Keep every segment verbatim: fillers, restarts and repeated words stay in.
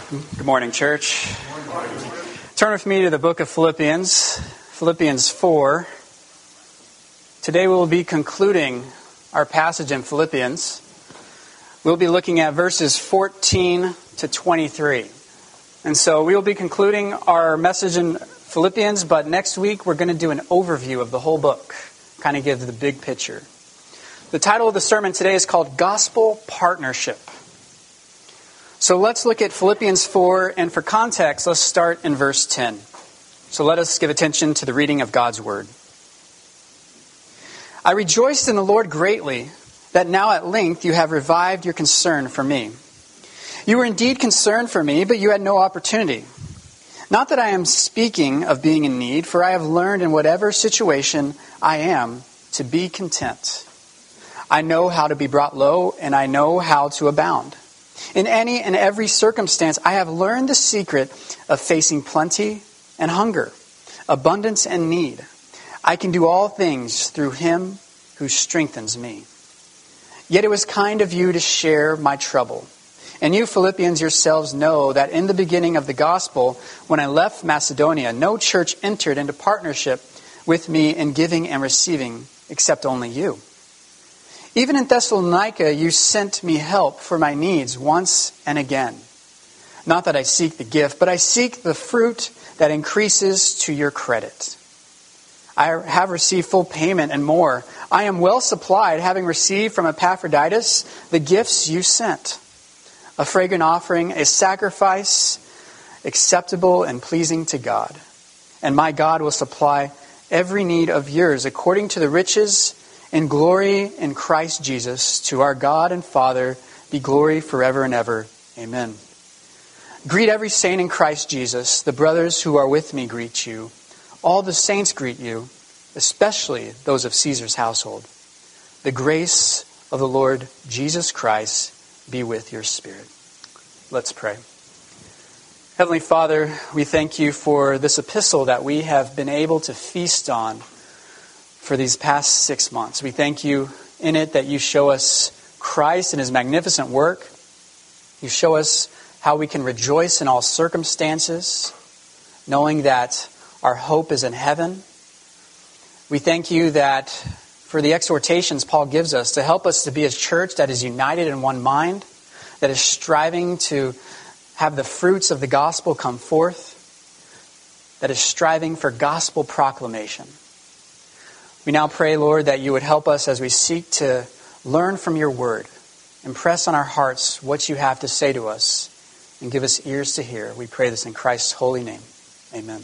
Good morning, church. Good morning. Turn with me to the book of Philippians, Philippians four. Today we will be concluding our passage in Philippians. We'll be looking at verses fourteen to twenty-three. And so we will be concluding our message in Philippians, but next week we're going to do an overview of the whole book, kind of give the big picture. The title of the sermon today is called Gospel Partnership. So let's look at Philippians four, and for context, let's start in verse ten. So let us give attention to the reading of God's Word. I rejoiced in the Lord greatly that now at length you have revived your concern for me. You were indeed concerned for me, but you had no opportunity. Not that I am speaking of being in need, for I have learned in whatever situation I am to be content. I know how to be brought low, and I know how to abound. In any and every circumstance, I have learned the secret of facing plenty and hunger, abundance and need. I can do all things through Him who strengthens me. Yet it was kind of you to share my trouble. And you Philippians yourselves know that in the beginning of the gospel, when I left Macedonia, no church entered into partnership with me in giving and receiving, except only you. Even in Thessalonica, you sent me help for my needs once and again. Not that I seek the gift, but I seek the fruit that increases to your credit. I have received full payment and more. I am well supplied, having received from Epaphroditus the gifts you sent. A fragrant offering, a sacrifice acceptable and pleasing to God. And my God will supply every need of yours according to the riches in glory in Christ Jesus. To our God and Father be glory forever and ever. Amen. Greet every saint in Christ Jesus. The brothers who are with me greet you. All the saints greet you, especially those of Caesar's household. The grace of the Lord Jesus Christ be with your spirit. Let's pray. Heavenly Father, we thank you for this epistle that we have been able to feast on for these past six months. We thank you in it that you show us Christ and His magnificent work. You show us how we can rejoice in all circumstances, knowing that our hope is in heaven. We thank you that for the exhortations Paul gives us to help us to be a church that is united in one mind, that is striving to have the fruits of the gospel come forth, that is striving for gospel proclamation. We now pray, Lord, that you would help us as we seek to learn from your word. Impress on our hearts what you have to say to us and give us ears to hear. We pray this in Christ's holy name. Amen.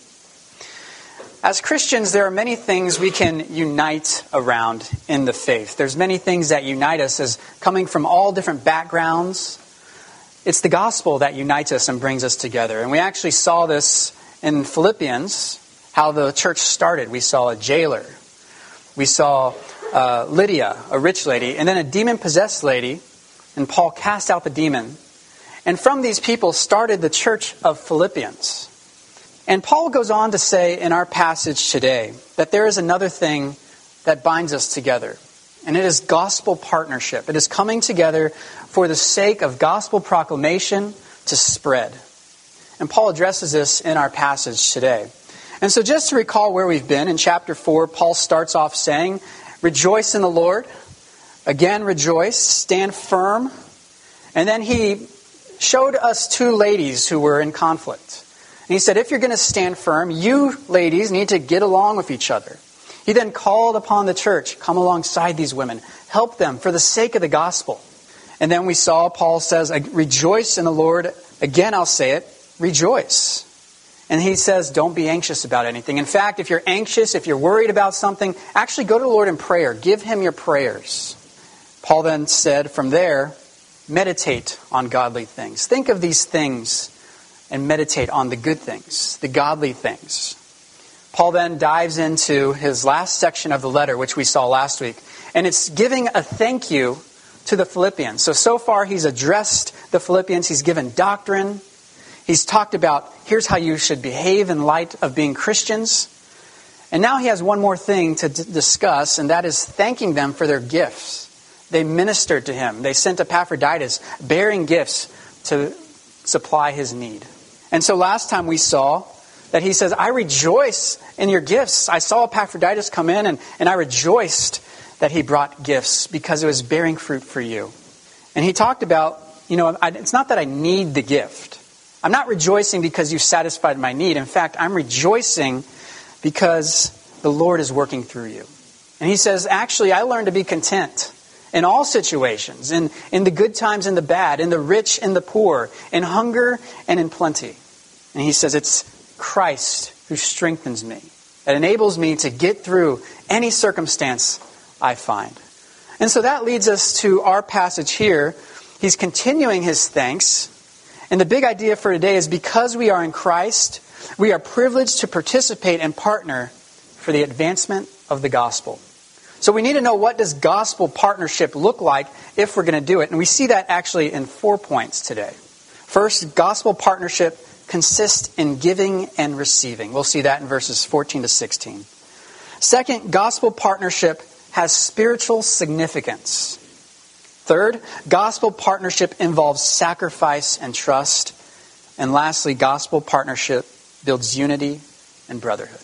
As Christians, there are many things we can unite around in the faith. There's many things that unite us as coming from all different backgrounds. It's the gospel that unites us and brings us together. And we actually saw this in Philippians, how the church started. We saw a jailer. We saw uh, Lydia, a rich lady, and then a demon-possessed lady, and Paul cast out the demon. And from these people started the church of Philippians. And Paul goes on to say in our passage today that there is another thing that binds us together, and it is gospel partnership. It is coming together for the sake of gospel proclamation to spread. And Paul addresses this in our passage today. And so just to recall where we've been, in chapter four, Paul starts off saying, rejoice in the Lord. Again, rejoice. Stand firm. And then he showed us two ladies who were in conflict. And he said, if you're going to stand firm, you ladies need to get along with each other. He then called upon the church, come alongside these women. Help them for the sake of the gospel. And then we saw Paul says, rejoice in the Lord. Again, I'll say it, rejoice. And he says, don't be anxious about anything. In fact, if you're anxious, if you're worried about something, actually go to the Lord in prayer. Give Him your prayers. Paul then said, from there, meditate on godly things. Think of these things and meditate on the good things, the godly things. Paul then dives into his last section of the letter, which we saw last week. And it's giving a thank you to the Philippians. So, so far he's addressed the Philippians. He's given doctrine. He's talked about, here's how you should behave in light of being Christians. And now he has one more thing to d- discuss, and that is thanking them for their gifts. They ministered to him. They sent Epaphroditus bearing gifts to supply his need. And so last time we saw that he says, I rejoice in your gifts. I saw Epaphroditus come in and, and I rejoiced that he brought gifts because it was bearing fruit for you. And he talked about, you know, I, it's not that I need the gift. I'm not rejoicing because you satisfied my need. In fact, I'm rejoicing because the Lord is working through you. And he says, actually, I learned to be content in all situations, in, in the good times and the bad, in the rich and the poor, in hunger and in plenty. And he says, it's Christ who strengthens me, that enables me to get through any circumstance I find. And so that leads us to our passage here. He's continuing his thanks. And the big idea for today is because we are in Christ, we are privileged to participate and partner for the advancement of the gospel. So we need to know, what does gospel partnership look like if we're going to do it? And we see that actually in four points today. First, gospel partnership consists in giving and receiving. We'll see that in verses fourteen to sixteen. Second, gospel partnership has spiritual significance. Third, gospel partnership involves sacrifice and trust. And lastly, gospel partnership builds unity and brotherhood.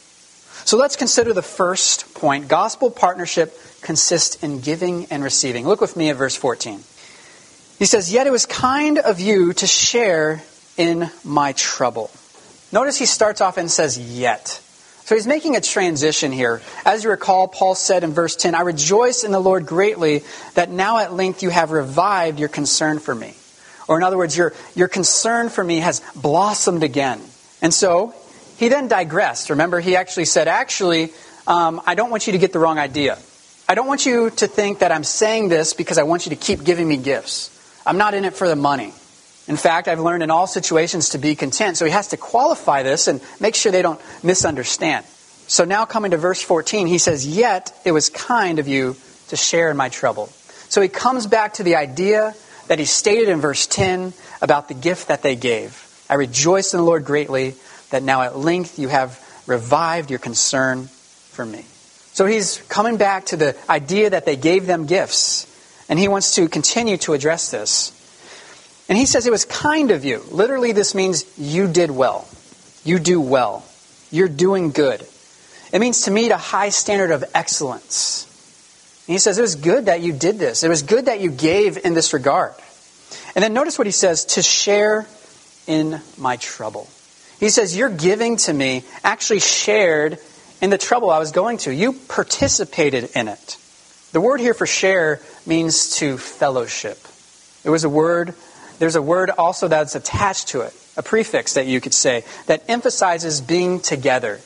So let's consider the first point. Gospel partnership consists in giving and receiving. Look with me at verse fourteen. He says, yet it was kind of you to share in my trouble. Notice he starts off and says, yet. So he's making a transition here. As you recall, Paul said in verse ten, I rejoice in the Lord greatly that now at length you have revived your concern for me. Or in other words, your, your concern for me has blossomed again. And so he then digressed. Remember, he actually said, actually, um, I don't want you to get the wrong idea. I don't want you to think that I'm saying this because I want you to keep giving me gifts. I'm not in it for the money. In fact, I've learned in all situations to be content. So he has to qualify this and make sure they don't misunderstand. So now coming to verse fourteen, he says, yet it was kind of you to share in my trouble. So he comes back to the idea that he stated in verse ten about the gift that they gave. I rejoice in the Lord greatly that now at length you have revived your concern for me. So he's coming back to the idea that they gave them gifts. And he wants to continue to address this. And he says it was kind of you. Literally, this means you did well. You do well. You're doing good. It means to meet a high standard of excellence. And he says it was good that you did this. It was good that you gave in this regard. And then notice what he says, to share in my trouble. He says your giving to me actually shared in the trouble I was going to. You participated in it. The word here for share means to fellowship. It was a word, there's a word also that's attached to it, a prefix that you could say, that emphasizes being together.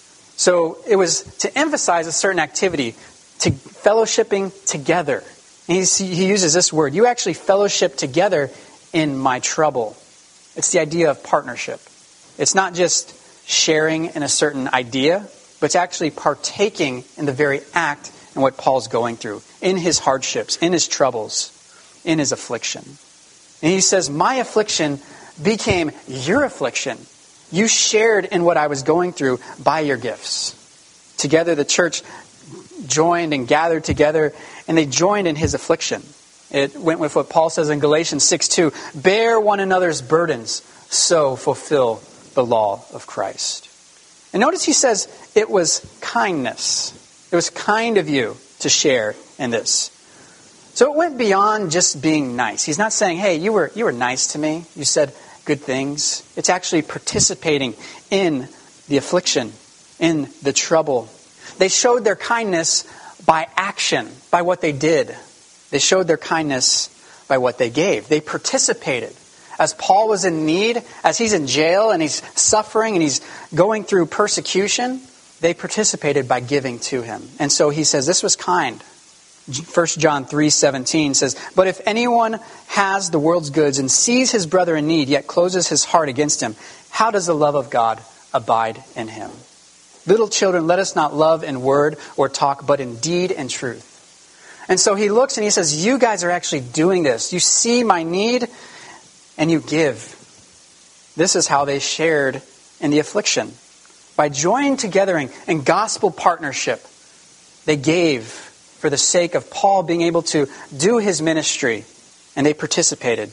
So it was to emphasize a certain activity, to fellowshipping together. And he's, he uses this word. You actually fellowship together in my trouble. It's the idea of partnership. It's not just sharing in a certain idea, but it's actually partaking in the very act and what Paul's going through, in his hardships, in his troubles, in his affliction. And he says, my affliction became your affliction. You shared in what I was going through by your gifts. Together the church joined and gathered together, and they joined in his affliction. It went with what Paul says in Galatians six two, bear one another's burdens, so fulfill the law of Christ. And notice he says it was kindness. It was kind of you to share in this. So it went beyond just being nice. He's not saying, hey, you were you were nice to me. You said good things. It's actually participating in the affliction, in the trouble. They showed their kindness by action, by what they did. They showed their kindness by what they gave. They participated. As Paul was in need, as he's in jail and he's suffering and he's going through persecution, they participated by giving to him. And so he says this was kind. First John three seventeen says, but if anyone has the world's goods and sees his brother in need, yet closes his heart against him, how does the love of God abide in him? Little children, let us not love in word or talk, but in deed and truth. And so he looks and he says, you guys are actually doing this. You see my need and you give. This is how they shared in the affliction. By joining together in, in gospel partnership, they gave for the sake of Paul being able to do his ministry, and they participated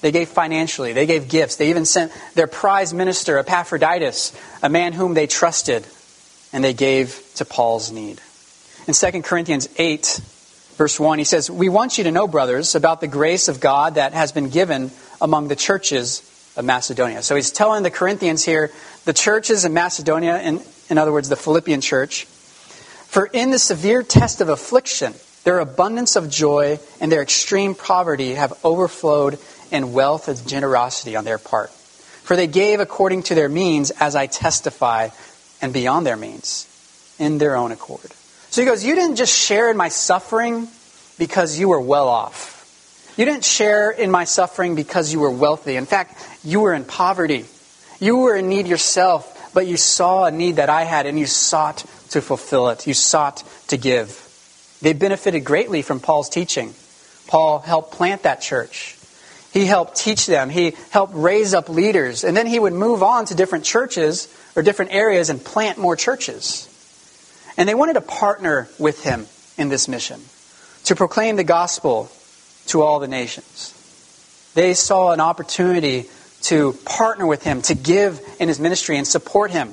They gave financially. They gave gifts. They even sent their prize minister, Epaphroditus, a man whom they trusted, and they gave to Paul's need. In Second Corinthians eight, verse one, he says, "We want you to know, brothers, about the grace of God that has been given among the churches of Macedonia." So he's telling the Corinthians here, the churches in Macedonia, in, in other words, the Philippian church, "For in the severe test of affliction, their abundance of joy and their extreme poverty have overflowed in wealth and generosity on their part. For they gave according to their means, as I testify, and beyond their means, in their own accord." So he goes, you didn't just share in my suffering because you were well off. You didn't share in my suffering because you were wealthy. In fact, you were in poverty. You were in need yourself, but you saw a need that I had and you sought to fulfill it. You sought to give. They benefited greatly from Paul's teaching. Paul helped plant that church. He helped teach them. He helped raise up leaders. And then he would move on to different churches or different areas and plant more churches. And they wanted to partner with him in this mission, to proclaim the gospel to all the nations. They saw an opportunity to partner with him, to give in his ministry and support him.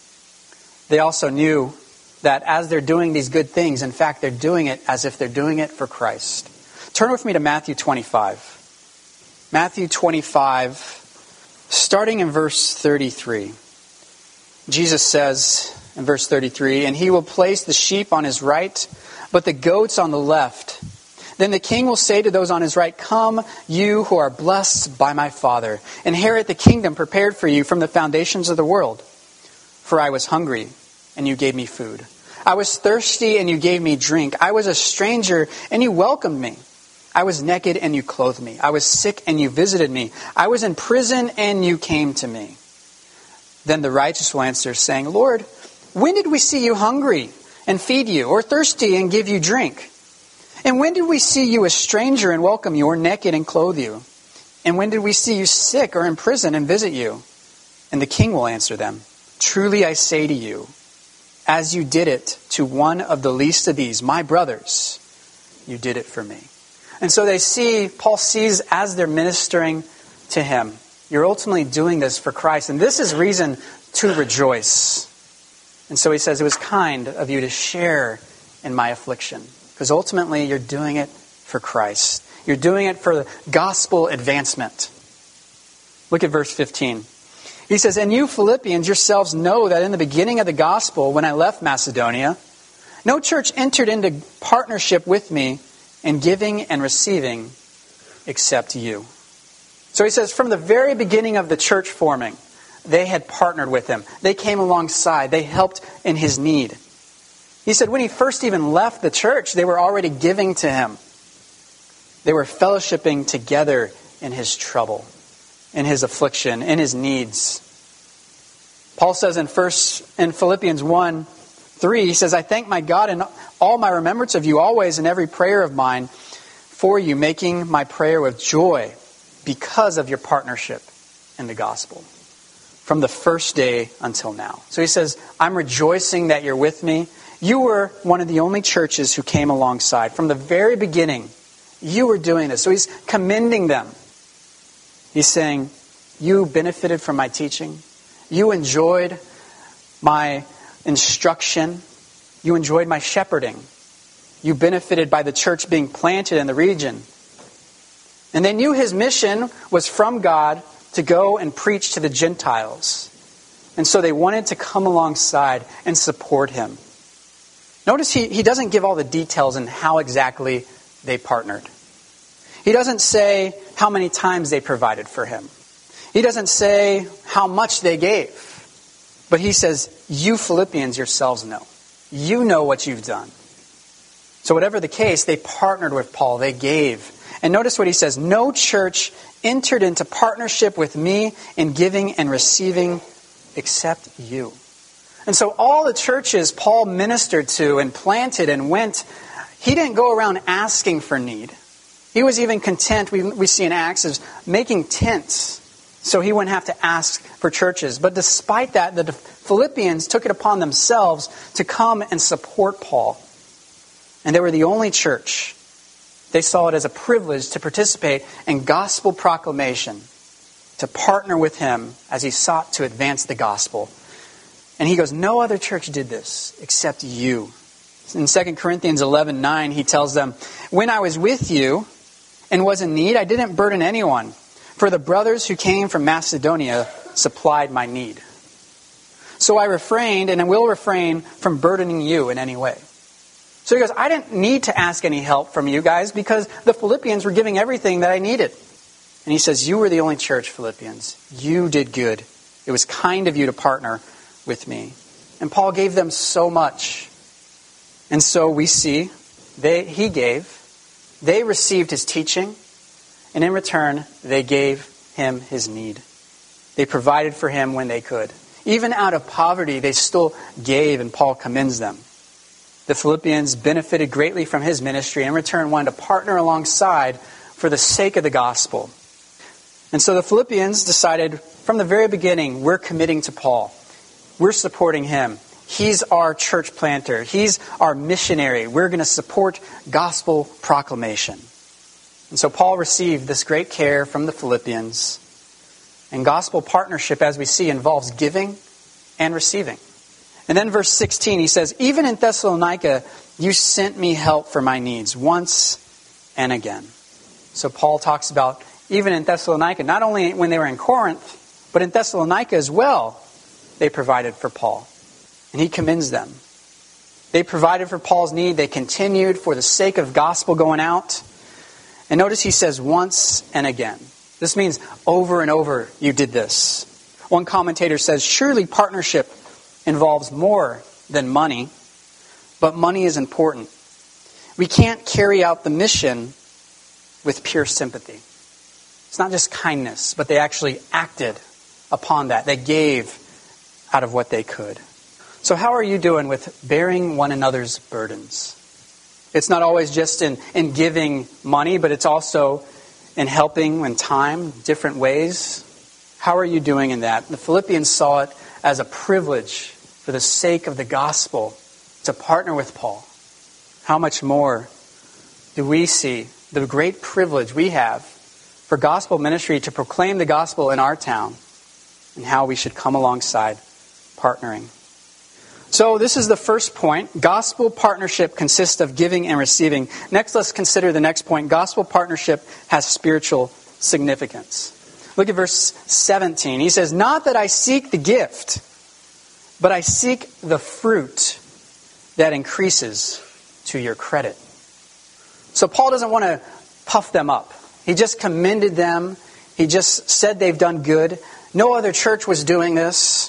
They also knew that as they're doing these good things, in fact, they're doing it as if they're doing it for Christ. Turn with me to Matthew twenty-five. Matthew twenty-five, starting in verse thirty-three. Jesus says in verse thirty-three, "And he will place the sheep on his right, but the goats on the left. Then the king will say to those on his right, 'Come, you who are blessed by my Father, inherit the kingdom prepared for you from the foundations of the world. For I was hungry, and you gave me food. I was thirsty, and you gave me drink. I was a stranger, and you welcomed me. I was naked, and you clothed me. I was sick, and you visited me. I was in prison, and you came to me.' Then the righteous will answer, saying, 'Lord, when did we see you hungry and feed you, or thirsty and give you drink? And when did we see you a stranger and welcome you, or naked and clothe you? And when did we see you sick or in prison and visit you?' And the king will answer them, 'Truly I say to you, as you did it to one of the least of these, my brothers, you did it for me.'" And so they see, Paul sees as they're ministering to him, you're ultimately doing this for Christ. And this is reason to rejoice. And so he says, it was kind of you to share in my affliction. Because ultimately you're doing it for Christ. You're doing it for the gospel advancement. Look at verse fifteen. He says, "And you Philippians yourselves know that in the beginning of the gospel, when I left Macedonia, no church entered into partnership with me in giving and receiving except you." So he says, from the very beginning of the church forming, they had partnered with him. They came alongside. They helped in his need. He said when he first even left the church, they were already giving to him. They were fellowshipping together in his trouble, in his affliction, in his needs. Paul says in first in Philippians one three, he says, "I thank my God in all my remembrance of you always in every prayer of mine for you, making my prayer with joy because of your partnership in the gospel from the first day until now." So he says, I'm rejoicing that you're with me. You were one of the only churches who came alongside. From the very beginning, you were doing this. So he's commending them. He's saying, you benefited from my teaching. You enjoyed my instruction. You enjoyed my shepherding. You benefited by the church being planted in the region. And they knew his mission was from God to go and preach to the Gentiles. And so they wanted to come alongside and support him. Notice he, he doesn't give all the details in how exactly they partnered. He doesn't say how many times they provided for him. He doesn't say how much they gave. But he says, you Philippians yourselves know. You know what you've done. So whatever the case, they partnered with Paul. They gave. And notice what he says. No church entered into partnership with me in giving and receiving except you. And so all the churches Paul ministered to and planted and went, he didn't go around asking for need. He was even content, we, we see in Acts, of making tents so he wouldn't have to ask for churches. But despite that, the Philippians took it upon themselves to come and support Paul. And they were the only church They saw it as a privilege to participate in gospel proclamation, to partner with him as he sought to advance the gospel. And he goes, no other church did this except you. In Second Corinthians eleven nine, he tells them, when I was with you and was in need, I didn't burden anyone, for the brothers who came from Macedonia supplied my need. So I refrained and I will refrain from burdening you in any way. So he goes, I didn't need to ask any help from you guys because the Philippians were giving everything that I needed. And he says, you were the only church, Philippians. You did good. It was kind of you to partner with me. And Paul gave them so much. And so we see they he gave, they received his teaching, and in return, they gave him his need. They provided for him when they could. Even out of poverty, they still gave, and Paul commends them. The Philippians benefited greatly from his ministry and in return wanted to partner alongside for the sake of the gospel. And so the Philippians decided from the very beginning, we're committing to Paul. We're supporting him. He's our church planter. He's our missionary. We're going to support gospel proclamation. And so Paul received this great care from the Philippians. And gospel partnership, as we see, involves giving and receiving. And then verse sixteen, he says, even in Thessalonica, you sent me help for my needs once and again. So Paul talks about even in Thessalonica, not only when they were in Corinth, but in Thessalonica as well, they provided for Paul. And he commends them. They provided for Paul's need. They continued for the sake of gospel going out. And notice he says once and again. This means over and over you did this. One commentator says, surely partnership involves more than money, but money is important. We can't carry out the mission with pure sympathy. It's not just kindness, but they actually acted upon that. They gave out of what they could. So how are you doing with bearing one another's burdens? It's not always just in, in giving money, but it's also in helping in time, different ways. How are you doing in that? The Philippians saw it as a privilege for the sake of the gospel to partner with Paul. How much more do we see the great privilege we have for gospel ministry to proclaim the gospel in our town and how we should come alongside partnering. So this is the first point. Gospel partnership consists of giving and receiving. Next, let's consider the next point. Gospel partnership has spiritual significance. Look at verse seventeen. He says, not that I seek the gift, but I seek the fruit that increases to your credit. So Paul doesn't want to puff them up. He just commended them. He just said they've done good. No other church was doing this.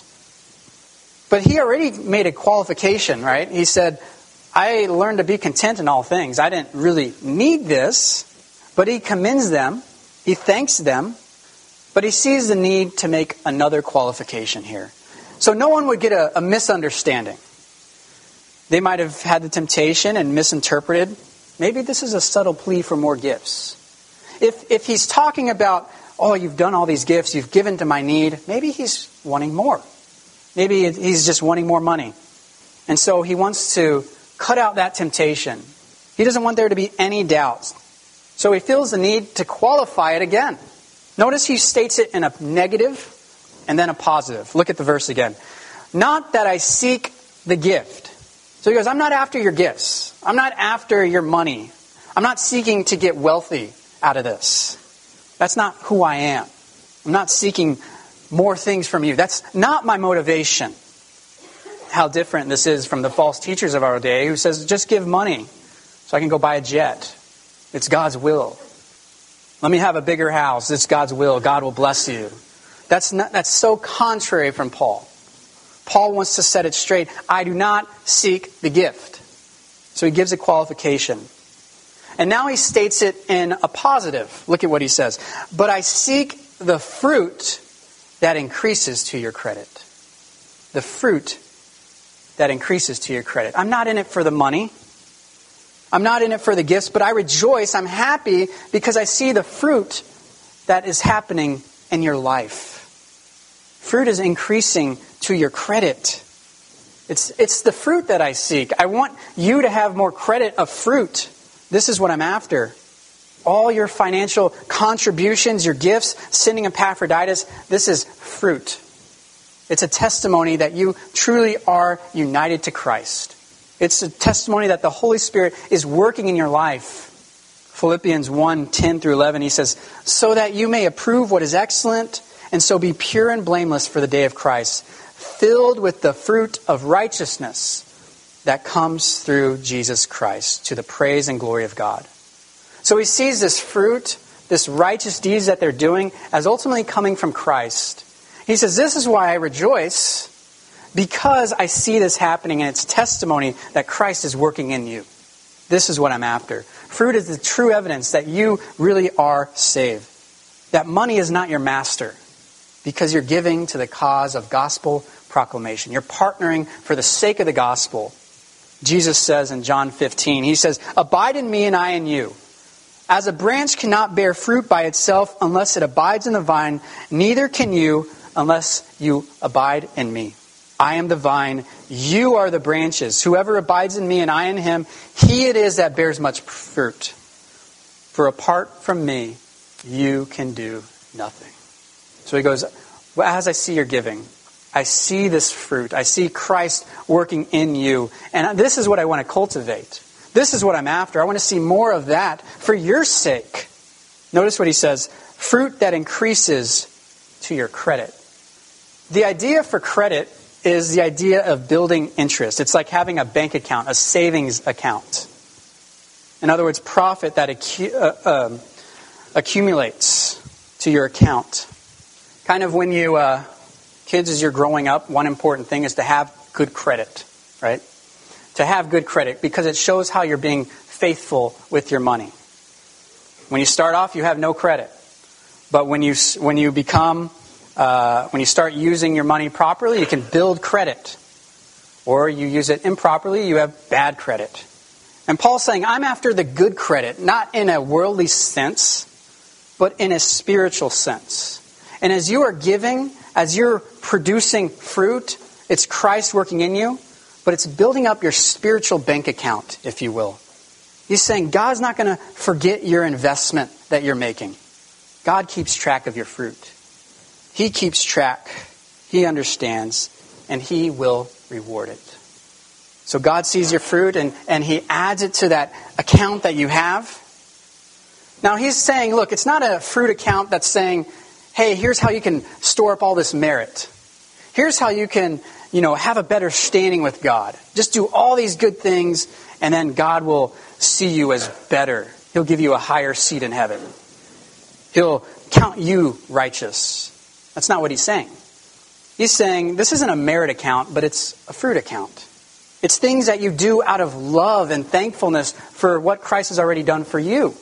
But he already made a qualification, right? He said, I learned to be content in all things. I didn't really need this. But he commends them. He thanks them. But he sees the need to make another qualification here. So no one would get a, a misunderstanding. They might have had the temptation and misinterpreted. Maybe this is a subtle plea for more gifts. If if he's talking about, oh, you've done all these gifts, you've given to my need, maybe he's wanting more. Maybe he's just wanting more money. And so he wants to cut out that temptation. He doesn't want there to be any doubts. So he feels the need to qualify it again. Notice he states it in a negative and then a positive. Look at the verse again. Not that I seek the gift. So he goes, I'm not after your gifts. I'm not after your money. I'm not seeking to get wealthy out of this. That's not who I am. I'm not seeking more things from you. That's not my motivation. How different this is from the false teachers of our day who says, just give money so I can go buy a jet. It's God's will. Let me have a bigger house. It's God's will. God will bless you. That's not, that's so contrary from Paul. Paul wants to set it straight. I do not seek the gift. So he gives a qualification. And now he states it in a positive. Look at what he says. But I seek the fruit that increases to your credit. The fruit that increases to your credit. I'm not in it for the money. I'm not in it for the gifts, but I rejoice. I'm happy because I see the fruit that is happening in your life. Fruit is increasing to your credit. It's, it's the fruit that I seek. I want you to have more credit of fruit. This is what I'm after. all your financial contributions, your gifts, sending Epaphroditus, this is fruit. It's a testimony that you truly are united to Christ. It's a testimony that the Holy Spirit is working in your life. Philippians one, ten through eleven, he says, so that you may approve what is excellent, and so be pure and blameless for the day of Christ, filled with the fruit of righteousness that comes through Jesus Christ, to the praise and glory of God. So he sees this fruit, this righteous deeds that they're doing, as ultimately coming from Christ. He says, this is why I rejoice, because I see this happening, and it's testimony that Christ is working in you. This is what I'm after. Fruit is the true evidence that you really are saved. That money is not your master, because you're giving to the cause of gospel proclamation. You're partnering for the sake of the gospel. Jesus says in John fifteen, he says, abide in me and I in you. As a branch cannot bear fruit by itself unless it abides in the vine, neither can you unless you abide in me. I am the vine, you are the branches. Whoever abides in me and I in him, he it is that bears much fruit. For apart from me, you can do nothing. So he goes, well, as I see your giving, I see this fruit. I see Christ working in you. And this is what I want to cultivate. This is what I'm after. I want to see more of that for your sake. Notice what he says, fruit that increases to your credit. The idea for credit is the idea of building interest. It's like having a bank account, a savings account. In other words, profit that acu- uh, um, accumulates to your account. Kind of when you, uh, kids, as you're growing up, one important thing is to have good credit, right? To have good credit, because it shows how you're being faithful with your money. When you start off, you have no credit. But when you when you become, uh, when you start using your money properly, you can build credit. Or you use it improperly, you have bad credit. And Paul's saying, I'm after the good credit, not in a worldly sense, but in a spiritual sense. And as you are giving, as you're producing fruit, it's Christ working in you, but it's building up your spiritual bank account, if you will. He's saying God's not going to forget your investment that you're making. God keeps track of your fruit. He keeps track. He understands, and He will reward it. So God sees your fruit, and, and He adds it to that account that you have. Now He's saying, look, it's not a fruit account that's saying, hey, here's how you can store up all this merit. Here's how you can, you know, have a better standing with God. Just do all these good things, and then God will see you as better. He'll give you a higher seat in heaven. He'll count you righteous. That's not what He's saying. He's saying this isn't a merit account, but it's a fruit account. It's things that you do out of love and thankfulness for what Christ has already done for you.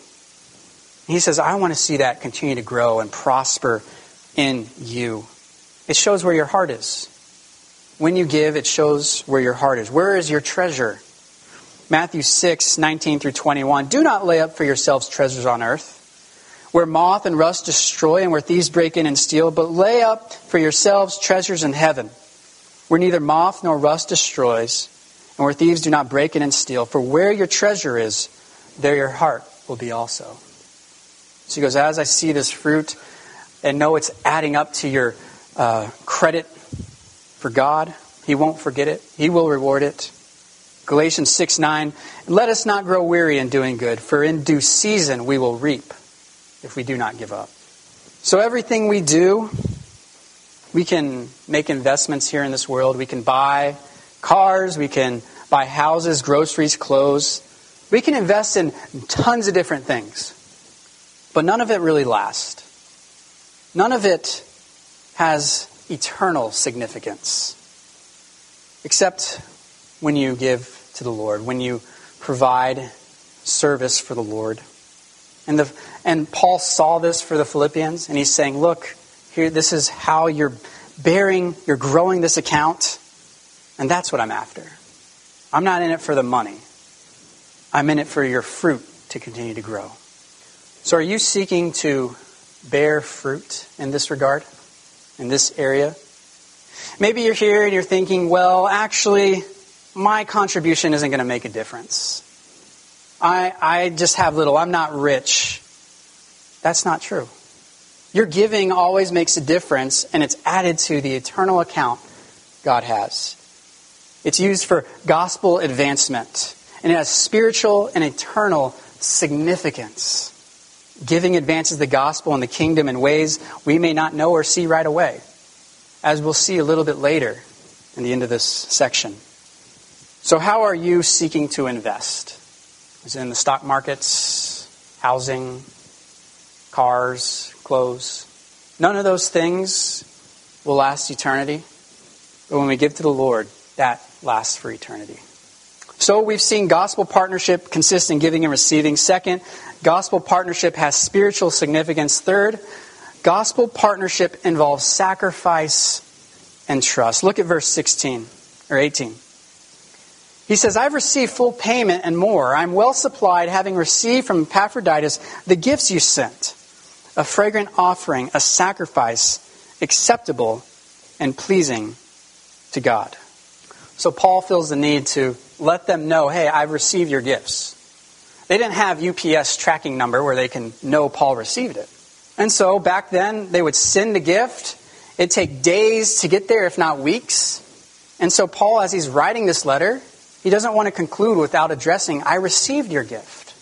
He says, I want to see that continue to grow and prosper in you. It shows where your heart is. When you give, it shows where your heart is. Where is your treasure? Matthew six, nineteen through twenty-one. Do not lay up for yourselves treasures on earth, where moth and rust destroy and where thieves break in and steal, but lay up for yourselves treasures in heaven, where neither moth nor rust destroys, and where thieves do not break in and steal. For where your treasure is, there your heart will be also. So he goes, as I see this fruit and know it's adding up to your uh, credit for God, He won't forget it. He will reward it. Galatians six nine, let us not grow weary in doing good, for in due season we will reap if we do not give up. So everything we do, we can make investments here in this world. We can buy cars, we can buy houses, groceries, clothes. We can invest in tons of different things. But none of it really lasts. None of it has eternal significance. Except when you give to the Lord, when you provide service for the Lord. And the and Paul saw this for the Philippians, and he's saying, look, here, this is how you're bearing, you're growing this account, and that's what I'm after. I'm not in it for the money. I'm in it for your fruit to continue to grow. So are you seeking to bear fruit in this regard, in this area? Maybe you're here and you're thinking, well, actually, my contribution isn't going to make a difference. I I just have little. I'm not rich. That's not true. Your giving always makes a difference, and it's added to the eternal account God has. It's used for gospel advancement, and it has spiritual and eternal significance. Giving advances the gospel and the kingdom in ways we may not know or see right away, as we'll see a little bit later in the end of this section. So how are you seeking to invest? Is it in the stock markets, housing, cars, clothes? None of those things will last eternity. But when we give to the Lord, that lasts for eternity. So we've seen gospel partnership consists in giving and receiving. Second, gospel partnership has spiritual significance. Third, gospel partnership involves sacrifice and trust. Look at verse sixteen or eighteen. He says, I've received full payment and more. I'm well supplied, having received from Epaphroditus the gifts you sent, a fragrant offering, a sacrifice acceptable and pleasing to God. So Paul feels the need to let them know, hey, I've received your gifts. They didn't have U P S tracking number where they can know Paul received it. And so back then, they would send a gift. It'd take days to get there, if not weeks. And so Paul, as he's writing this letter, he doesn't want to conclude without addressing, I received your gift.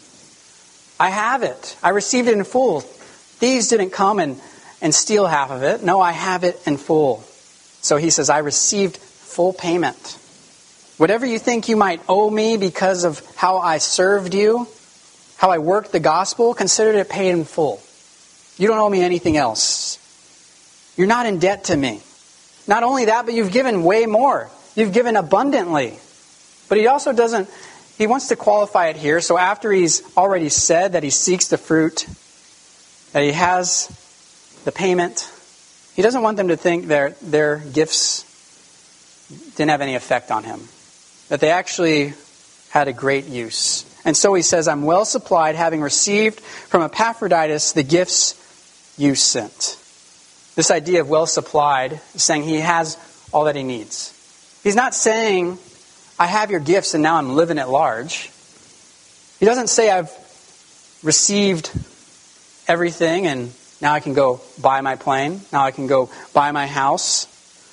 I have it. I received it in full. Thieves didn't come and, and steal half of it. No, I have it in full. So he says, I received full payment. Whatever you think you might owe me because of how I served you, how I worked the gospel, consider it paid in full. You don't owe me anything else. You're not in debt to me. Not only that, but you've given way more. You've given abundantly. But he also doesn't, he wants to qualify it here. So after he's already said that he seeks the fruit, that he has the payment, he doesn't want them to think their, their gifts didn't have any effect on him. That they actually had a great use. And so he says, I'm well supplied, having received from Epaphroditus the gifts you sent. This idea of well supplied is saying he has all that he needs. He's not saying, I have your gifts and now I'm living at large. He doesn't say I've received everything and now I can go buy my plane. Now I can go buy my house.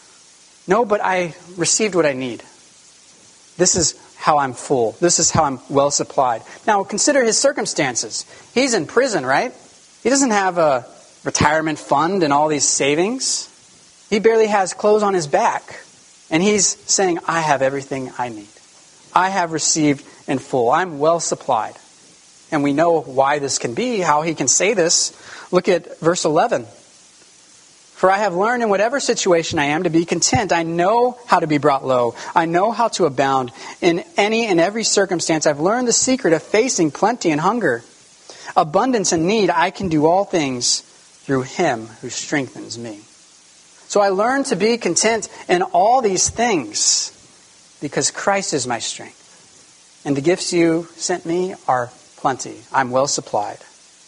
No, but I received what I need. This is how I'm full. This is how I'm well supplied. Now consider his circumstances. He's in prison, right? He doesn't have a retirement fund and all these savings. He barely has clothes on his back. And he's saying, I have everything I need. I have received in full. I'm well supplied. And we know why this can be, how he can say this. Look at verse eleven. For I have learned in whatever situation I am to be content. I know how to be brought low. I know how to abound. In any and every circumstance, I've learned the secret of facing plenty and hunger. Abundance and need, I can do all things through him who strengthens me. So I learned to be content in all these things because Christ is my strength. And the gifts you sent me are plenty. I'm well supplied.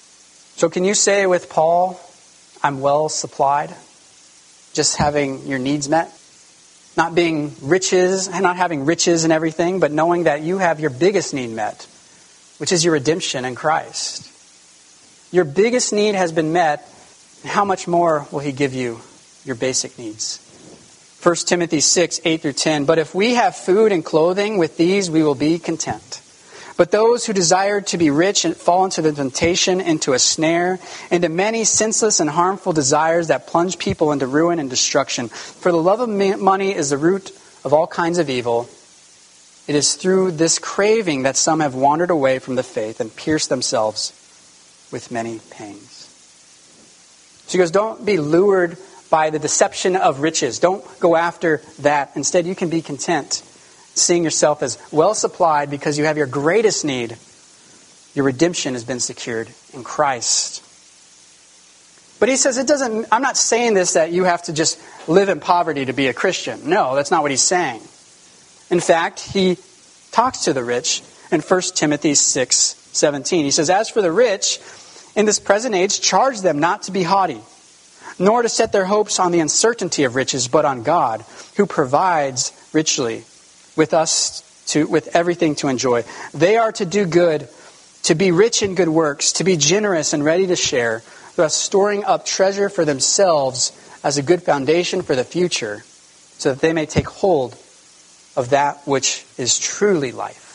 So can you say with Paul, I'm well supplied? Just having your needs met? Not being riches, not having riches and everything, but knowing that you have your biggest need met, which is your redemption in Christ. Your biggest need has been met. How much more will he give you your basic needs? First Timothy six, eight through ten. But if we have food and clothing, with these we will be content. But those who desire to be rich and fall into the temptation, into a snare, into many senseless and harmful desires that plunge people into ruin and destruction. For the love of money is the root of all kinds of evil. It is through this craving that some have wandered away from the faith and pierced themselves with many pangs. So he goes, don't be lured by the deception of riches. Don't go after that. Instead, you can be content, seeing yourself as well supplied because you have your greatest need. Your redemption has been secured in Christ. But he says it doesn't, I'm not saying this that you have to just live in poverty to be a Christian. No, that's not what he's saying. In fact, he talks to the rich in First Timothy six, seventeen. He says, as for the rich, in this present age, charge them not to be haughty, nor to set their hopes on the uncertainty of riches, but on God, who provides richly with us to with everything to enjoy. They are to do good to be rich in good works, to be generous and ready to share, thus storing up treasure for themselves as a good foundation for the future, so that they may take hold of that which is truly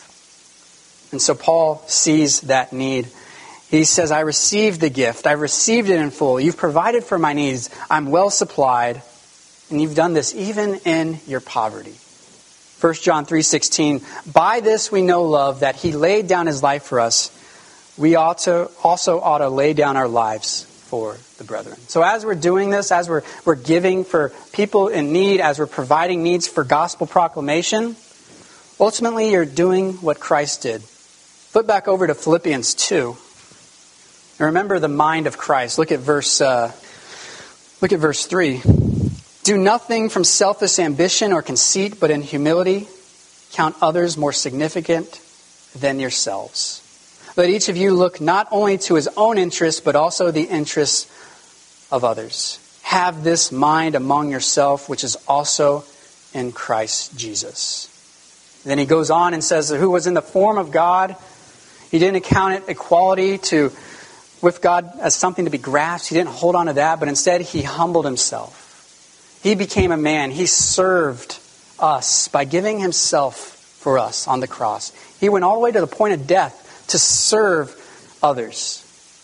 life. And so Paul sees that need. He says, I received the gift. I've received it in full. You've provided for my needs. I'm well supplied. And you've done this even in your poverty. First John three sixteen, by this we know love, that he laid down his life for us. We ought to, also ought to lay down our lives for the brethren. So as we're doing this, as we're, we're giving for people in need, as we're providing needs for gospel proclamation, ultimately you're doing what Christ did. Flip back over to Philippians two. And remember the mind of Christ. Look at verse, uh, look at verse three. Do nothing from selfish ambition or conceit, but in humility count others more significant than yourselves. Let each of you look not only to his own interests, but also the interests of others. Have this mind among yourself, which is also in Christ Jesus. And then he goes on and says, who was in the form of God, he didn't account it equality to with God as something to be grasped. He didn't hold on to that, but instead he humbled himself. He became a man. He served us by giving himself for us on the cross. He went all the way to the point of death to serve others.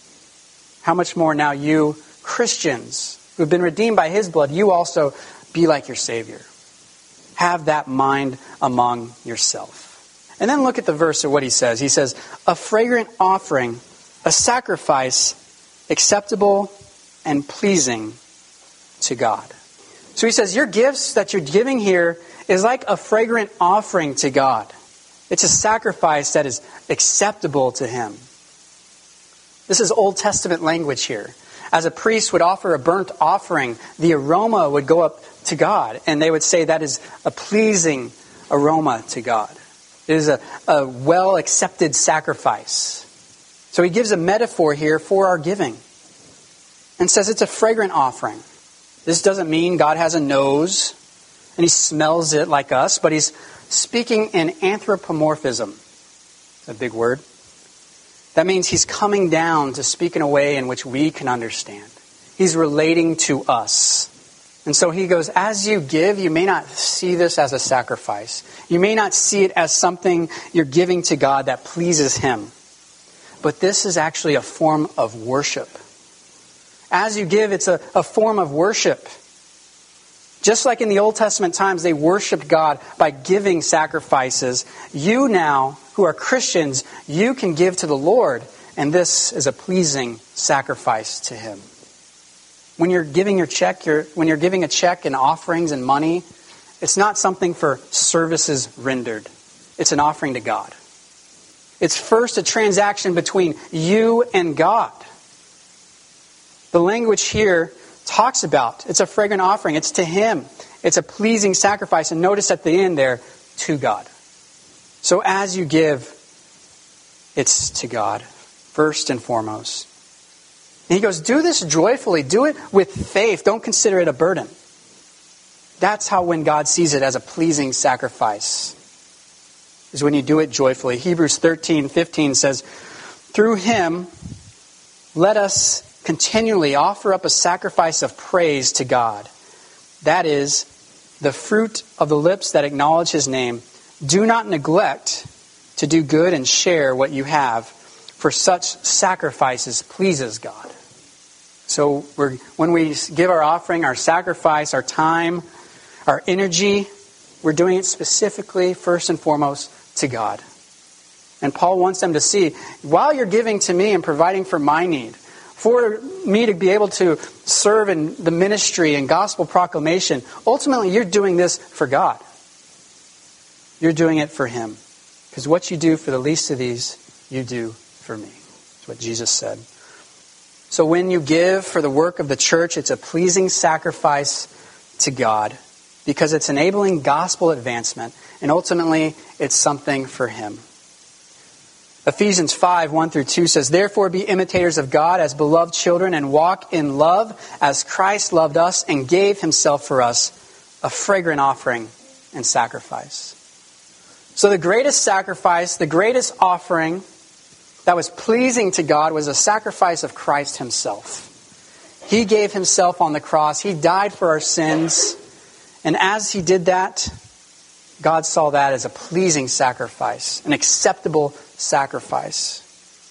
How much more now you Christians who have been redeemed by his blood, you also be like your Savior. Have that mind among yourself. And then look at the verse of what he says. He says, a fragrant offering, a sacrifice acceptable and pleasing to God. So he says, your gifts that you're giving here is like a fragrant offering to God. It's a sacrifice that is acceptable to him. This is Old Testament language here. As a priest would offer a burnt offering, the aroma would go up to God. And they would say that is a pleasing aroma to God. It is a, a well-accepted sacrifice. So he gives a metaphor here for our giving. And says it's a fragrant offering. This doesn't mean God has a nose and he smells it like us, but he's speaking in anthropomorphism. It's a big word. That means he's coming down to speak in a way in which we can understand. He's relating to us. And so he goes, as you give, you may not see this as a sacrifice. You may not see it as something you're giving to God that pleases him. But this is actually a form of worship. As you give, it's a, a form of worship. Just like in the Old Testament times, they worshiped God by giving sacrifices. You now, who are Christians, you can give to the Lord, and this is a pleasing sacrifice to him. When you're giving your check, you're, when you're giving a check and offerings and money, it's not something for services rendered. It's an offering to God. It's first a transaction between you and God. The language here talks about, it's a fragrant offering. It's to him. It's a pleasing sacrifice. And notice at the end there, to God. So as you give, it's to God, first and foremost. And he goes, do this joyfully. Do it with faith. Don't consider it a burden. That's how when God sees it as a pleasing sacrifice, is when you do it joyfully. Hebrews thirteen fifteen says, through him, let us continually offer up a sacrifice of praise to God. That is, the fruit of the lips that acknowledge his name. Do not neglect to do good and share what you have, for such sacrifices pleases God. So we're, when we give our offering, our sacrifice, our time, our energy, we're doing it specifically, first and foremost, to God. And Paul wants them to see, while you're giving to me and providing for my need, for me to be able to serve in the ministry and gospel proclamation, ultimately you're doing this for God. You're doing it for him. Because what you do for the least of these, you do for me. That's what Jesus said. So when you give for the work of the church, it's a pleasing sacrifice to God, because it's enabling gospel advancement, and ultimately it's something for him. Ephesians five, one through two says, therefore be imitators of God as beloved children, and walk in love as Christ loved us and gave himself for us, a fragrant offering and sacrifice. So the greatest sacrifice, the greatest offering that was pleasing to God was a sacrifice of Christ himself. He gave himself on the cross. He died for our sins. And as he did that, God saw that as a pleasing sacrifice, an acceptable sacrifice.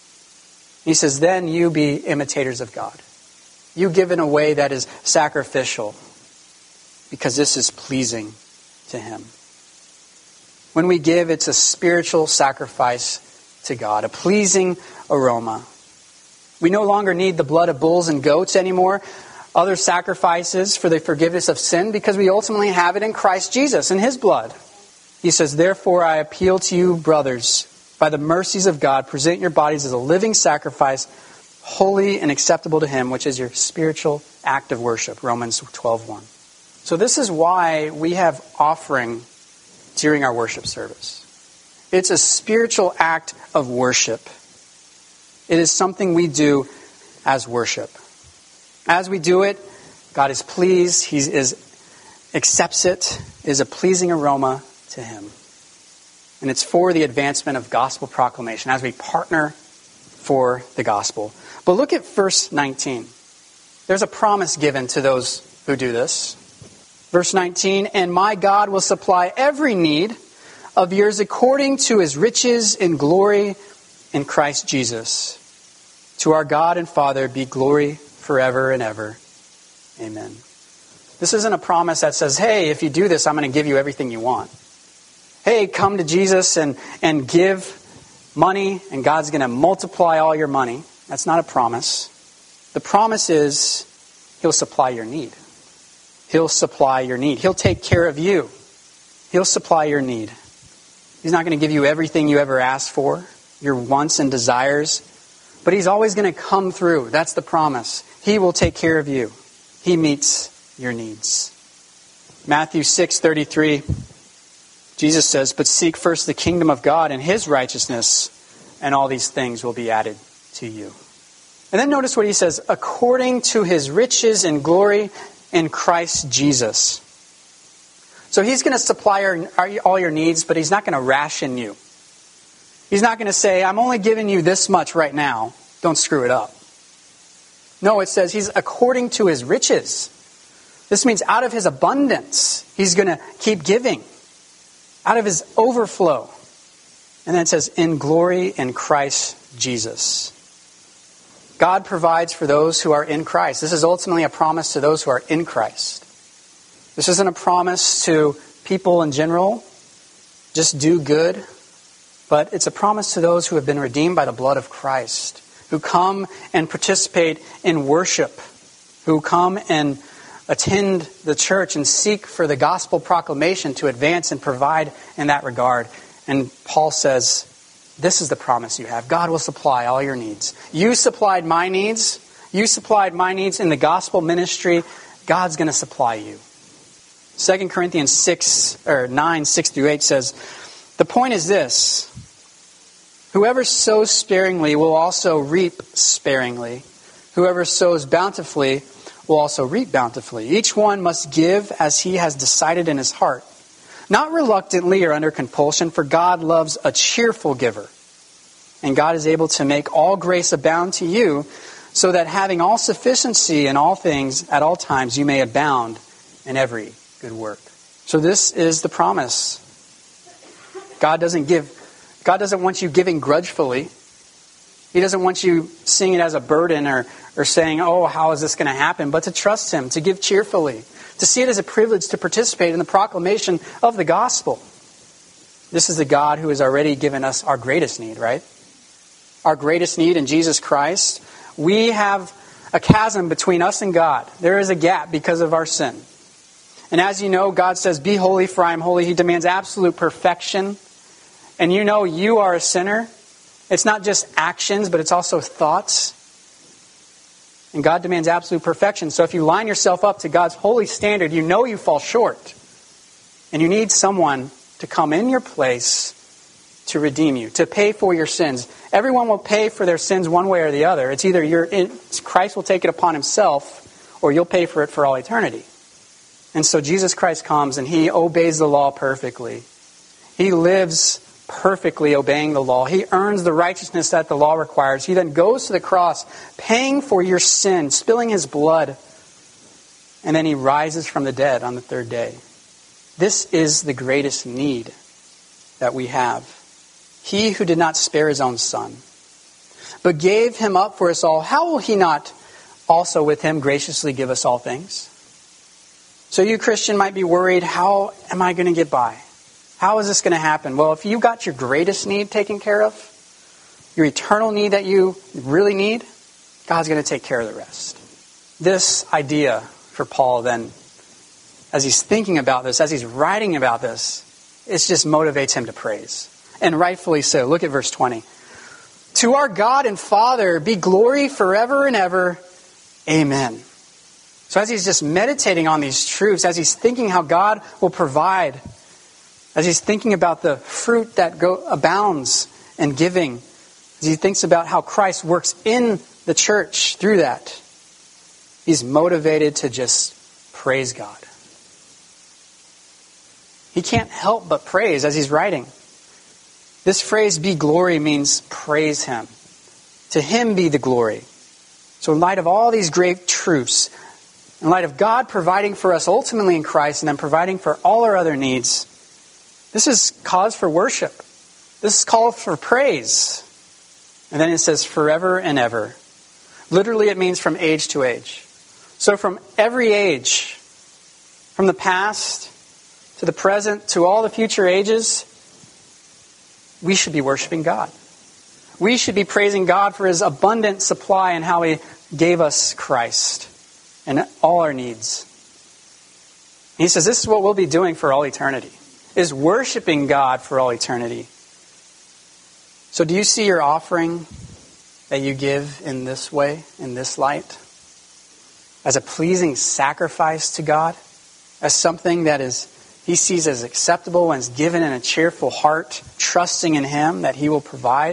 He says, then you be imitators of God. You give in a way that is sacrificial, because this is pleasing to him. When we give, it's a spiritual sacrifice to God, a pleasing aroma. We no longer need the blood of bulls and goats anymore, other sacrifices for the forgiveness of sin, because we ultimately have it in Christ Jesus, in his blood. He says, therefore I appeal to you, brothers, by the mercies of God, present your bodies as a living sacrifice, holy and acceptable to him, which is your spiritual act of worship. Romans twelve one. So this is why we have offering during our worship service. It's a spiritual act of worship. It is something we do as worship. As we do it, God is pleased. He is accepts it. It is a pleasing aroma to him. And it's for the advancement of gospel proclamation as we partner for the gospel. But look at verse nineteen. There's a promise given to those who do this. Verse nineteen, and my God will supply every need of yours according to his riches in glory in Christ Jesus. To our God and Father be glory forever and ever. Amen. This isn't a promise that says, hey, if you do this, I'm going to give you everything you want. Hey, come to Jesus and, and give money, and God's going to multiply all your money. That's not a promise. The promise is he'll supply your need. He'll supply your need. He'll take care of you. He'll supply your need. He's not going to give you everything you ever asked for, your wants and desires, but he's always going to come through. That's the promise. He will take care of you. He meets your needs. Matthew six thirty-three, Jesus says, but seek first the kingdom of God and his righteousness, and all these things will be added to you. And then notice what he says, according to his riches and glory in Christ Jesus. So he's going to supply our, all your needs, but he's not going to ration you. He's not going to say, I'm only giving you this much right now. Don't screw it up. No, it says he's according to his riches. This means out of his abundance, he's going to keep giving. Out of his overflow. And then it says, in glory in Christ Jesus. God provides for those who are in Christ. This is ultimately a promise to those who are in Christ. This isn't a promise to people in general. Just do good. But it's a promise to those who have been redeemed by the blood of Christ. Who come and participate in worship. Who come and attend the church and seek for the gospel proclamation to advance and provide in that regard. And Paul says, this is the promise you have. God will supply all your needs. You supplied my needs. You supplied my needs in the gospel ministry. God's going to supply you. Second Corinthians six or nine, six through eight says, the point is this. Whoever sows sparingly will also reap sparingly. Whoever sows bountifully will also reap bountifully. Each one must give as he has decided in his heart, not reluctantly or under compulsion, for God loves a cheerful giver. And God is able to make all grace abound to you, so that having all sufficiency in all things at all times, you may abound in every good work. So this is the promise. God doesn't give, God doesn't want you giving grudgefully. He doesn't want you seeing it as a burden or, or saying, oh, how is this going to happen? But to trust him, to give cheerfully, to see it as a privilege to participate in the proclamation of the gospel. This is the God who has already given us our greatest need, right? Our greatest need in Jesus Christ. We have a chasm between us and God. There is a gap because of our sin. And as you know, God says, be holy for I am holy. He demands absolute perfection. And you know you are a sinner. It's not just actions, but it's also thoughts. And God demands absolute perfection. So if you line yourself up to God's holy standard, you know you fall short. And you need someone to come in your place to redeem you, to pay for your sins. Everyone will pay for their sins one way or the other. It's either you're in, Christ will take it upon himself, or you'll pay for it for all eternity. And so Jesus Christ comes and he obeys the law perfectly. He lives perfectly obeying the law. He earns the righteousness that the law requires. He then goes to the cross, paying for your sin, spilling his blood, and then he rises from the dead on the third day. This is the greatest need that we have. He who did not spare his own son, but gave him up for us all, how will he not also with him graciously give us all things? So you, Christian, might be worried, how am I going to get by? How is this going to happen? Well, if you got your greatest need taken care of, your eternal need that you really need, God's going to take care of the rest. This idea for Paul then, as he's thinking about this, as he's writing about this, it just motivates him to praise. And rightfully so. Look at verse twenty. To our God and Father be glory forever and ever. Amen. So as he's just meditating on these truths, as he's thinking how God will provide, as he's thinking about the fruit that go, abounds in giving, as he thinks about how Christ works in the church through that, he's motivated to just praise God. He can't help but praise as he's writing. This phrase, be glory, means praise him. To him be the glory. So in light of all these great truths, in light of God providing for us ultimately in Christ and then providing for all our other needs, this is cause for worship. This is call for praise. And then it says forever and ever. Literally it means from age to age. So from every age, from the past to the present to all the future ages, we should be worshiping God. We should be praising God for his abundant supply and how he gave us Christ and all our needs. He says this is what we'll be doing for all eternity, is worshiping God for all eternity. So do you see your offering that you give in this way, in this light, as a pleasing sacrifice to God, as something that is he sees as acceptable and is given in a cheerful heart, trusting in him that he will provide?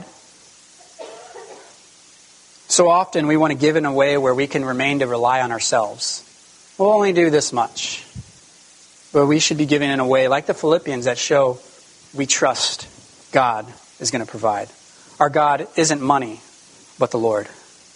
So often we want to give in a way where we can remain to rely on ourselves. We'll only do this much. But we should be giving in a way like the Philippians that show we trust God is going to provide. Our God isn't money, but the Lord.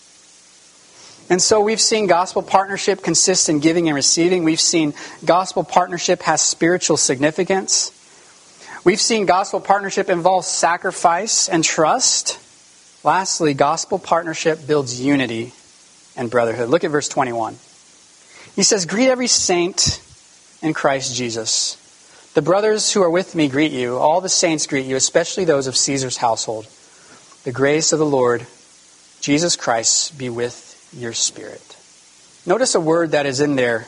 And so we've seen gospel partnership consist in giving and receiving. We've seen gospel partnership has spiritual significance. We've seen gospel partnership involves sacrifice and trust. Lastly, gospel partnership builds unity and brotherhood. Look at verse twenty-one. He says, greet every saint in Christ Jesus. The brothers who are with me greet you. All the saints greet you, especially those of Caesar's household. The grace of the Lord Jesus Christ be with your spirit. Notice a word that is in there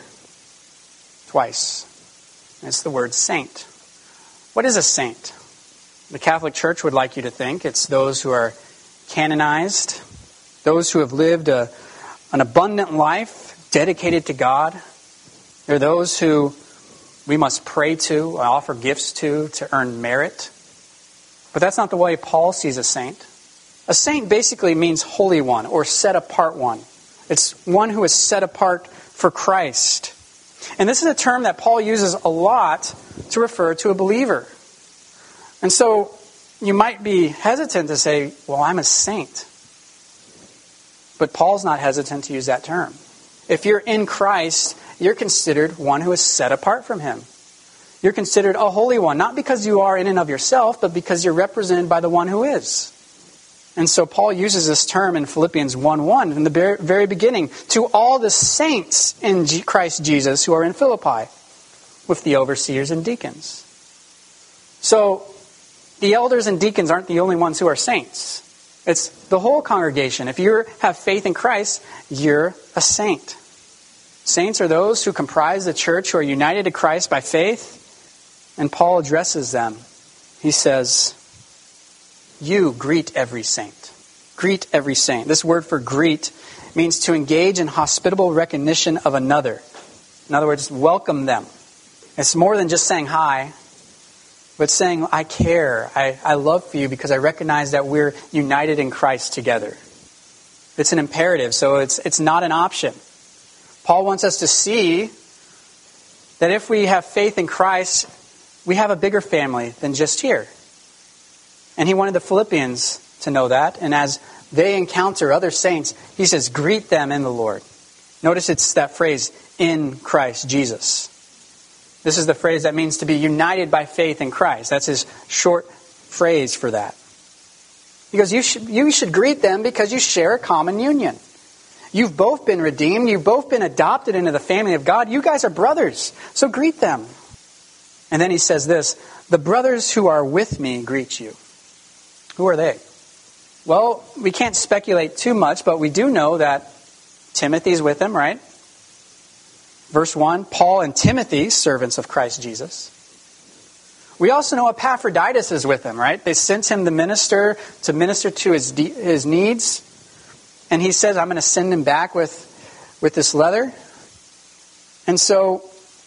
twice. It's the word saint. What is a saint? The Catholic Church would like you to think it's those who are canonized, those who have lived a, an abundant life dedicated to God. They're those who we must pray to, offer gifts to, to earn merit. But that's not the way Paul sees a saint. A saint basically means holy one or set apart one. It's one who is set apart for Christ. And this is a term that Paul uses a lot to refer to a believer. And so you might be hesitant to say, well, I'm a saint. But Paul's not hesitant to use that term. If you're in Christ, you're considered one who is set apart from him. You're considered a holy one, not because you are in and of yourself, but because you're represented by the one who is. And so Paul uses this term in Philippians one one in the very beginning, to all the saints in Christ Jesus who are in Philippi, with the overseers and deacons. So the elders and deacons aren't the only ones who are saints. It's the whole congregation. If you have faith in Christ, you're a saint. Saints are those who comprise the church who are united to Christ by faith. And Paul addresses them. He says, you greet every saint. Greet every saint. This word for greet means to engage in hospitable recognition of another. In other words, welcome them. It's more than just saying hi, but saying, I care, I, I love for you because I recognize that we're united in Christ together. It's an imperative, so it's it's not an option. Paul wants us to see that if we have faith in Christ, we have a bigger family than just here. And he wanted the Philippians to know that. And as they encounter other saints, he says, greet them in the Lord. Notice it's that phrase, in Christ Jesus. This is the phrase that means to be united by faith in Christ. That's his short phrase for that. He goes, you should, you should greet them because you share a common union. You've both been redeemed. You've both been adopted into the family of God. You guys are brothers. So greet them. And then he says this, the brothers who are with me greet you. Who are they? Well, we can't speculate too much, but we do know that Timothy's with him, right? Verse one, Paul and Timothy, servants of Christ Jesus. We also know Epaphroditus is with him, right? They sent him the minister to minister to his de- his needs. And he says, I'm going to send him back with, with this leather. And so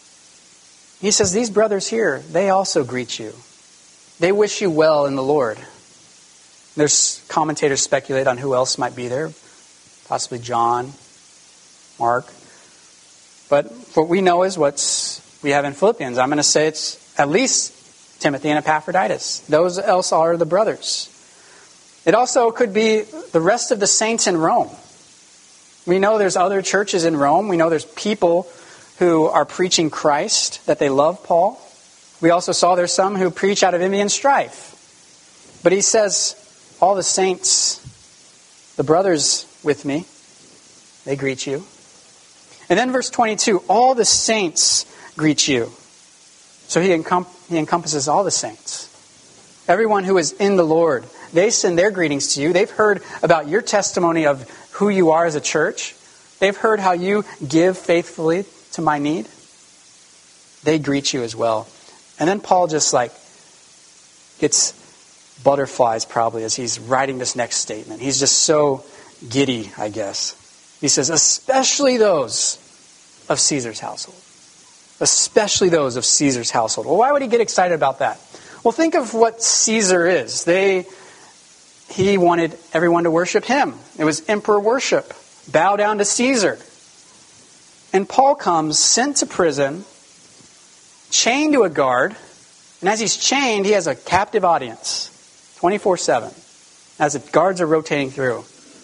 he says, these brothers here, they also greet you. They wish you well in the Lord. There's commentators speculate on who else might be there. Possibly John, Mark. But what we know is what we have in Philippians. I'm going to say it's at least Timothy and Epaphroditus. Those else are the brothers. It also could be the rest of the saints in Rome. We know there's other churches in Rome. We know there's people who are preaching Christ, that they love Paul. We also saw there's some who preach out of envy and strife. But he says, all the saints, the brothers with me, they greet you. And then verse twenty-two, all the saints greet you. So he, encom- he encompasses all the saints. Everyone who is in the Lord, they send their greetings to you. They've heard about your testimony of who you are as a church. They've heard how you give faithfully to my need. They greet you as well. And then Paul just like gets butterflies probably as he's writing this next statement. He's just so giddy, I guess. He says, especially those of Caesar's household. Especially those of Caesar's household. Well, why would he get excited about that? Well, think of what Caesar is. They, he wanted everyone to worship him. It was emperor worship. Bow down to Caesar. And Paul comes, sent to prison, chained to a guard, and as he's chained, he has a captive audience, twenty-four seven, as the guards are rotating through.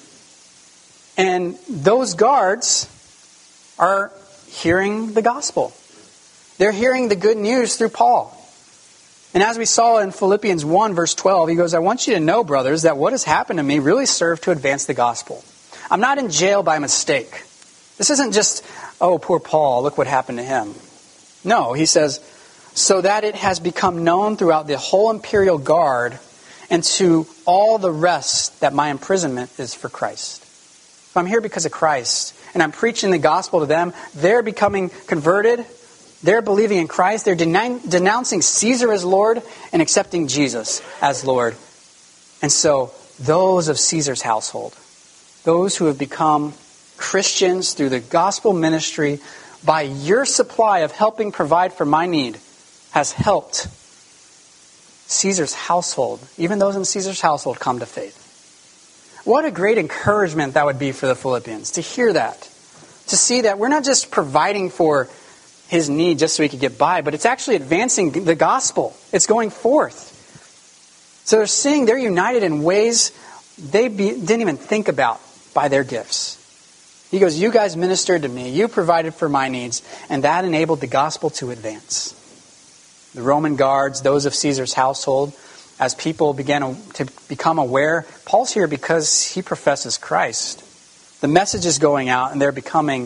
And those guards are hearing the gospel. They're hearing the good news through Paul. And as we saw in Philippians one, verse twelve, he goes, I want you to know, brothers, that what has happened to me really served to advance the gospel. I'm not in jail by mistake. This isn't just, oh, poor Paul, look what happened to him. No, he says, so that it has become known throughout the whole imperial guard and to all the rest that my imprisonment is for Christ. If I'm here because of Christ and I'm preaching the gospel to them, they're becoming converted. They're believing in Christ. They're denou- denouncing Caesar as Lord and accepting Jesus as Lord. And so those of Caesar's household, those who have become Christians through the gospel ministry by your supply of helping provide for my need, has helped Caesar's household, even those in Caesar's household, come to faith. What a great encouragement that would be for the Philippians to hear that. To see that we're not just providing for his need just so he could get by, but it's actually advancing the gospel. It's going forth. So they're seeing they're united in ways they be, didn't even think about by their gifts. He goes, you guys ministered to me, you provided for my needs, and that enabled the gospel to advance. The Roman guards, those of Caesar's household, as people began to become aware, Paul's here because he professes Christ. The message is going out and they're becoming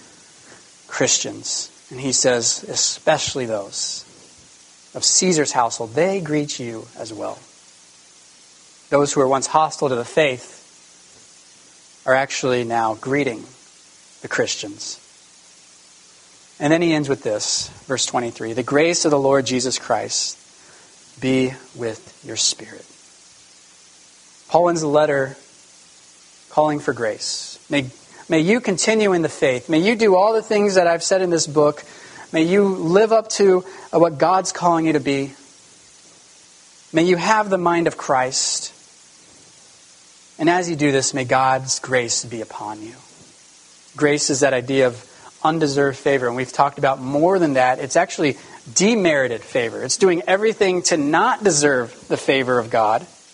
Christians. And he says, especially those of Caesar's household, they greet you as well. Those who were once hostile to the faith are actually now greeting the Christians. And then he ends with this, verse twenty-three. The grace of the Lord Jesus Christ be with your spirit. Paul ends the letter calling for grace. May, may you continue in the faith. May you do all the things that I've said in this book. May you live up to what God's calling you to be. May you have the mind of Christ. And as you do this, may God's grace be upon you. Grace is that idea of undeserved favor. And we've talked about more than that. It's actually demerited favor. It's doing everything to not deserve the favor of God.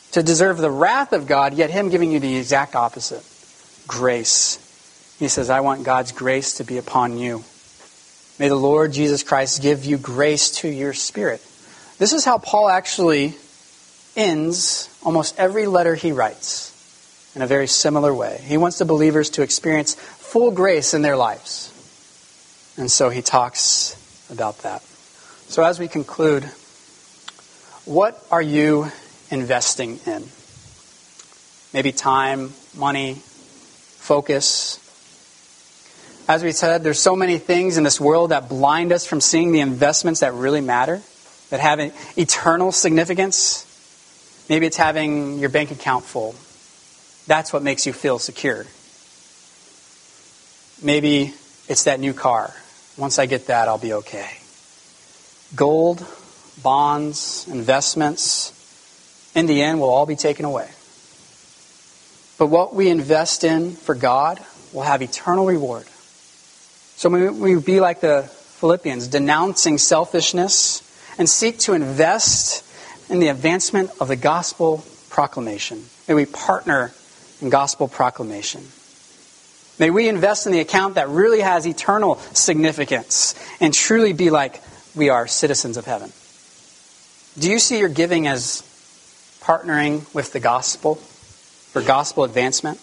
to deserve the wrath of God, yet him giving you the exact opposite. Grace. He says, I want God's grace to be upon you. May the Lord Jesus Christ give you grace to your spirit. This is how Paul actually ends almost every letter he writes, in a very similar way. He wants the believers to experience full grace in their lives. And so he talks about that. So as we conclude, what are you investing in? Maybe time, money, focus. As we said, there's so many things in this world that blind us from seeing the investments that really matter, that have an eternal significance. Maybe it's having your bank account full. That's what makes you feel secure. Maybe it's that new car. Once I get that, I'll be okay. Gold, bonds, investments, in the end, will all be taken away. But what we invest in for God will have eternal reward. So we, we be like the Philippians, denouncing selfishness and seek to invest in the advancement of the gospel proclamation. May we partner in gospel proclamation. May we invest in the account that really has eternal significance and truly be like we are citizens of heaven. Do you see your giving as partnering with the gospel for gospel advancement?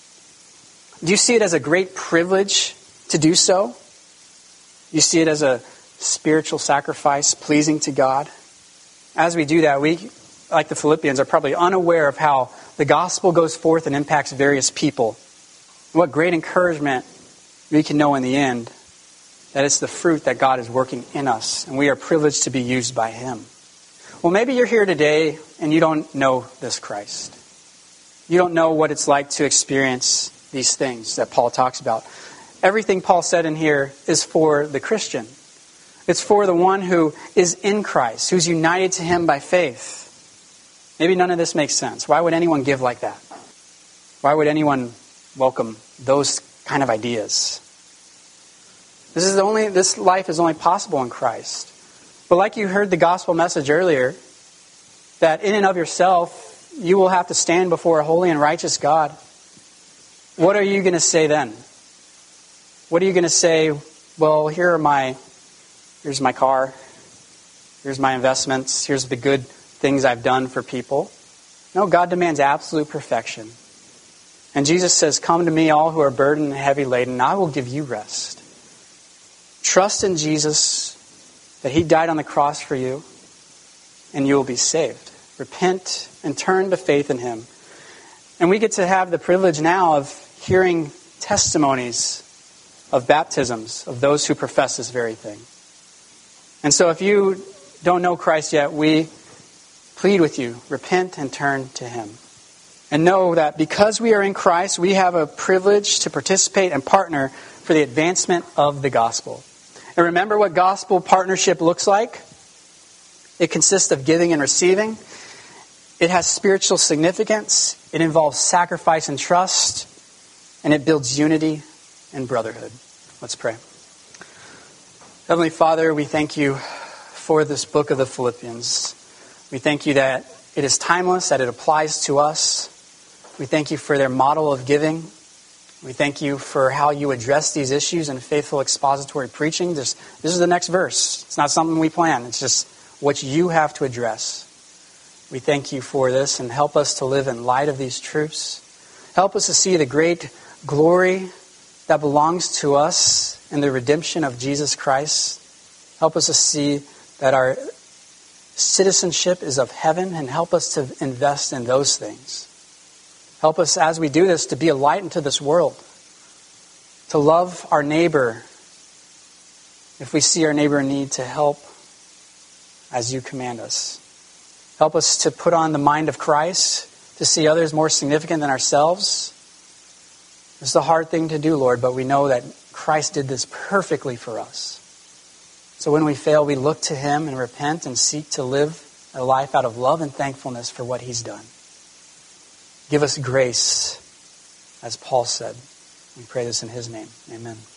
Do you see it as a great privilege to do so? You see it as a spiritual sacrifice pleasing to God? As we do that, we, like the Philippians, are probably unaware of how the gospel goes forth and impacts various people. What great encouragement we can know in the end that it's the fruit that God is working in us, and we are privileged to be used by Him. Well, maybe you're here today and you don't know this Christ. You don't know what it's like to experience these things that Paul talks about. Everything Paul said in here is for the Christian. It's for the one who is in Christ, who's united to Him by faith. Maybe none of this makes sense. Why would anyone give like that? Why would anyone welcome those kind of ideas? This is the only. This life is only possible in Christ. But like you heard the gospel message earlier, that in and of yourself, you will have to stand before a holy and righteous God. What are you going to say then? What are you going to say? Well, here are my, here's my car. Here's my investments. Here's the good things I've done for people. No, God demands absolute perfection. And Jesus says, come to me, all who are burdened and heavy laden, and I will give you rest. Trust in Jesus, that He died on the cross for you, and you will be saved. Repent and turn to faith in Him. And we get to have the privilege now of hearing testimonies of baptisms of those who profess this very thing. And so if you don't know Christ yet, we plead with you, repent and turn to Him. And know that because we are in Christ, we have a privilege to participate and partner for the advancement of the gospel. And remember what gospel partnership looks like? It consists of giving and receiving. It has spiritual significance. It involves sacrifice and trust. And it builds unity and brotherhood. Let's pray. Heavenly Father, we thank you for this book of the Philippians. We thank you that it is timeless, that it applies to us. We thank you for their model of giving. We thank you for how you address these issues in faithful expository preaching. This, this is the next verse. It's not something we plan. It's just what you have to address. We thank you for this and help us to live in light of these truths. Help us to see the great glory that belongs to us in the redemption of Jesus Christ. Help us to see that our citizenship is of heaven, and help us to invest in those things. Help us as we do this to be a light into this world, to love our neighbor if we see our neighbor in need, to help as you command us. Help us to put on the mind of Christ, to see others more significant than ourselves. It's a hard thing to do, Lord, but we know that Christ did this perfectly for us. So when we fail, we look to Him and repent and seek to live a life out of love and thankfulness for what He's done. Give us grace, as Paul said. We pray this in His name. Amen.